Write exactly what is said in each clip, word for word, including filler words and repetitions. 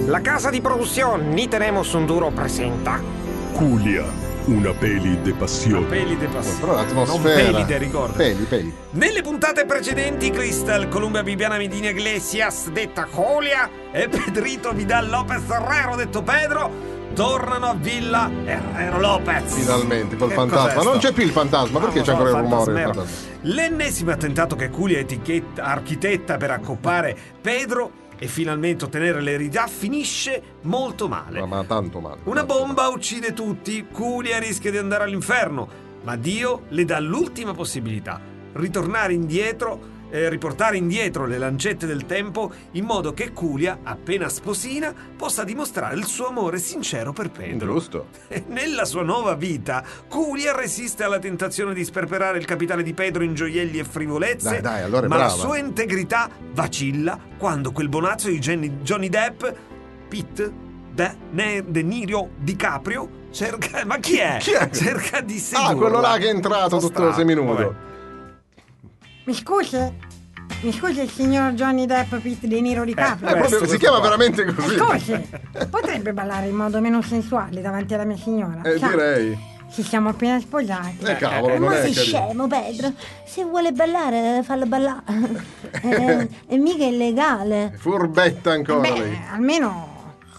La casa di produzione Ni Tenemos un Duro presenta Culia, una peli de passione. Peli de passione. Però l'atmosfera. Non peli de ricordo. Peli, peli. Nelle puntate precedenti Crystal, Columbia Bibiana Medina Iglesias, detta Julia, e Pedrito Vidal Lopez Herrero, detto Pedro, tornano a Villa Herrero Lopez. Finalmente, col Che fantasma. cos'è Non sto? c'è più il fantasma, perché Ah, c'è ancora no, il rumore del fantasmero. fantasma? L'ennesimo attentato che Culia etichetta, architetta per accoppare Pedro e finalmente ottenere l'eredità finisce molto male. Ma, ma tanto male. Una tanto bomba male. uccide tutti, Culia rischia di andare all'inferno, ma Dio le dà l'ultima possibilità: ritornare indietro, eh, riportare indietro le lancette del tempo, in modo che Culia, appena sposina, possa dimostrare il suo amore sincero per Pedro. Giusto. E nella sua nuova vita, Culia resiste alla tentazione di sperperare il capitale di Pedro in gioielli e frivolezze, Dai, dai, allora è ma la brava. sua integrità vacilla quando quel bonazzo di Jenny- Johnny Depp, Pitt, De, ne, De Niro, DiCaprio, cerca... Ma chi è? Chi è? Cerca di sedurla. Ah, quello là che è entrato Sono tutto strano, seminudo. vabbè. Mi scusi? Mi scusi il signor Johnny Depp Pitt De Niro DiCaprio? Eh, proprio, questo si chiama qua. veramente così. Scusi, potrebbe ballare in modo meno sensuale davanti alla mia signora? Eh, Sa, direi. ci siamo appena sposati. Eh, cavolo, non Ma è sei carino. scemo, Pedro. Se vuole ballare, fallo ballare. È, è mica illegale. Furbetta ancora Beh, lei. almeno...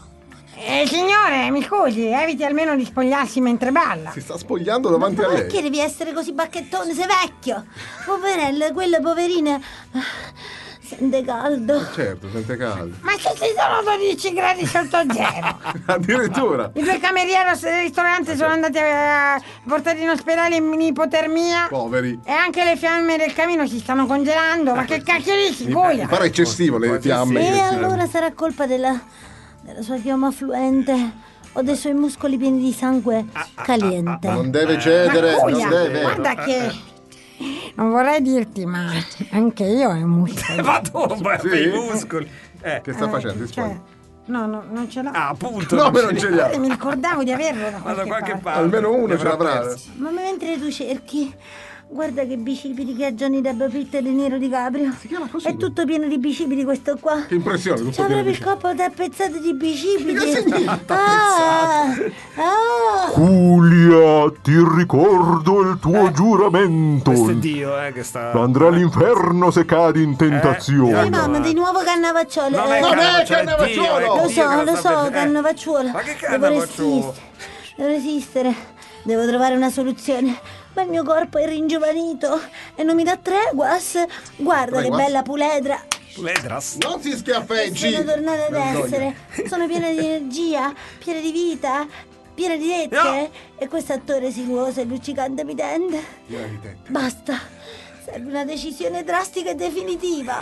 Eh, signore, mi scusi, eviti almeno di spogliarsi mentre balla. Si sta spogliando davanti Ma a lei. perché devi essere così bacchettone? Sei vecchio. Poverella, quella poverina ah, sente caldo. Certo, sente caldo. Ma se ci sono dodici gradi sotto zero. Addirittura. I due camerieri del ristorante sono andati a portare in ospedale in ipotermia. Poveri. E anche le fiamme del camino si stanno congelando. Ma che cacchio dici, Mi Culia? pare eccessivo le fiamme. E che si- allora sarà colpa della, della sua chioma affluente o dei suoi muscoli pieni di sangue caliente. Non deve cedere, Ma Culia, non deve. guarda che... Non vorrei dirti, ma anche io ho i muscoli. Ma tu, ma Sì? i muscoli. Eh. Che sta Eh, facendo? Si cioè, spoglia. no, no, non ce l'ho. Ah, appunto. No, non ma ce non li- ce li ha. Eh, mi ricordavo di averlo da Ma qualche, da qualche parte. parte. Almeno uno Li ce avrà l'avrà. persi. Ma mentre tu cerchi, guarda che bicipiti che ha Johnny Depp Pitt e De Niro DiCaprio. Si chiama così? È tutto pieno di bicipiti questo qua. Che impressione, tutto C'ha pieno proprio di il corpo tappezzato di bicipiti. significa Ah, ah. Culia, ti ricordo il tuo giuramento. Questo è Dio, eh, che sta... Andrà all'inferno se cadi in tentazione. Sì, mamma, di nuovo Cannavacciuolo. Non è Eh, Non è Cannavacciuolo, è Dio, è Cannavacciuolo! Lo Dio che so, lo sta so, per- eh. Cannavacciuolo. Ma che Devo Cannavacciuolo? resistere. Devo resistere. Devo trovare una soluzione. Ma il mio corpo è ringiovanito e non mi dà tregua. Guarda Tregua? che bella puledra. Ledras. Non si schiaffeggi! Sono tornata ad Vergogna. essere. Sono piena di energia, piena di vita, piena di tette. No. E questo attore sinuoso e luccicante mi tende. Piena di tette. Basta. Serve una decisione drastica e definitiva.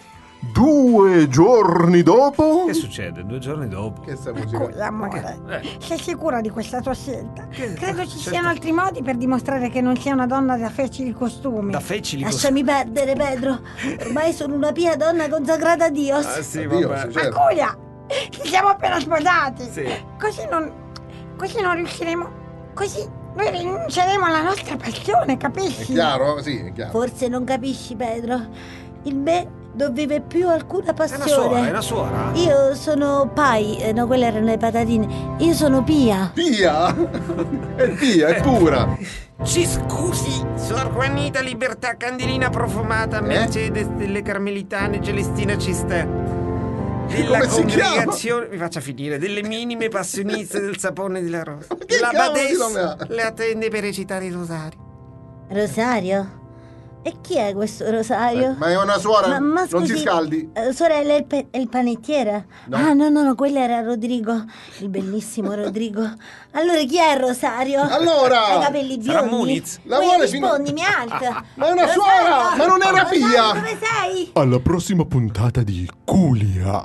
Due giorni dopo? Che succede? Due giorni dopo. Che sta musica? Culia, amore, Eh. sei sicura di questa tua scelta? Che- Credo ci certo. siano altri modi per dimostrare che non sia una donna da facili costumi. Da fecili così. Lasciami perdere, Pedro. Ormai sono una pia donna consacrata a Dio. Ah, sì, Addio, vabbè. sì, Ma certo. Culia, ci siamo appena sposati. Sì. Così non... Così non riusciremo... Così noi rinunceremo alla nostra passione, È capisci? chiaro? Sì, è chiaro. Forse non capisci, Pedro. Il me non vive più alcuna È una suora, è passione. una suora. Io sono Pai, eh, no, quelle erano le patatine. Io sono Pia. Pia! È pia, è pura! Ci scusi, Sor Juanita Libertà Candilina Profumata Eh? Mercedes delle Carmelitane Celestina Cister della Come si chiama? congregazione, mi faccia finire, delle minime passioniste del sapone della rosa. che La cavolo di nome ha? badessa le attende per recitare il rosario. Rosario? E chi è questo Rosario? Ma è una suora, Ma- ma non si scusi, scaldi. eh, sorella, è il, pe- è il panettiere? No. Ah, no, no, no, quello era Rodrigo, il bellissimo Rodrigo. Allora, chi è Rosario? Allora! Ha i capelli Sarà biondi? Muniz? La Poi vuole fino- rispondi, mi alza. Ma è una Rosario! suora, ma non era Rosario, Pia! dove sei? Alla prossima puntata di Culia.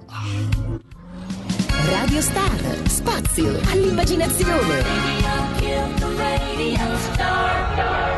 Radio Star, spazio all'immaginazione. Radio, give the radio star.